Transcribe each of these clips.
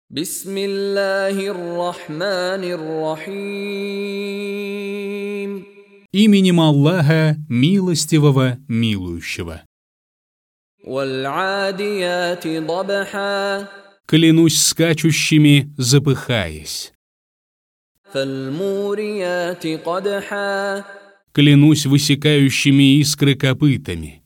Бисмиллахир рахманир рахим. Именем Аллаха, милостивого, милующего. Вал'адияти дабха. Клянусь скачущими, запыхаясь. Фальмурияти кадха. Клянусь высекающими искры копытами.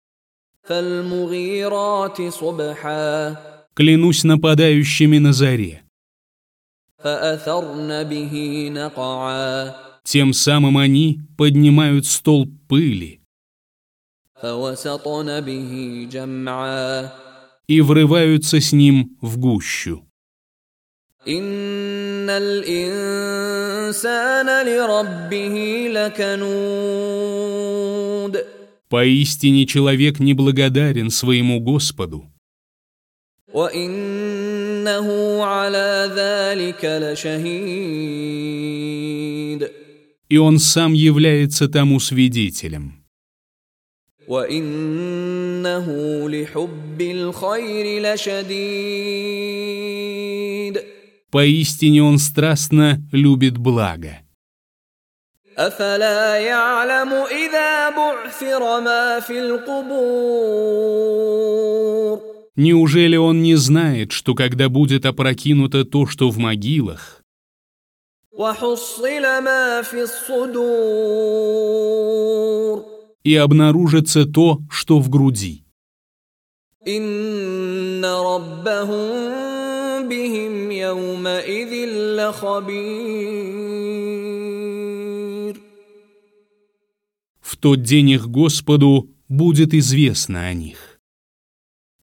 Фальмугирати субха. Клянусь нападающими на заре. Фа'аthарна бихи нак'a. Тем самым они поднимают столб пыли Фавасатна бихи джам'a. и врываются с ним в гущу. Инналь инсана лираббихи лакануд. Поистине человек неблагодарен своему Господу. وَإِنَّهُ عَلَى ذَلِكَ لَشَهِيدٌ. И он сам является тому свидетелем. وَإِنَّهُ لِحُبِّ الْخَيْرِ لَشَدِيدٌ. Поистине он страстно любит благо. أَفَلَا يَعْلَمُ إِذَا بُعْثِرَ مَا فِي الْقُبُورِ. Неужели он не знает, что когда будет опрокинуто то, что в могилах, وَحُصِّلَ مَا فِي الصُّدُورِ. и обнаружится то, что в груди? إِنَّ رَبَّهُم بِهِمْ يَوْمَئِذٍ لَخَبِيرٌ. В тот день их Господу будет известно о них.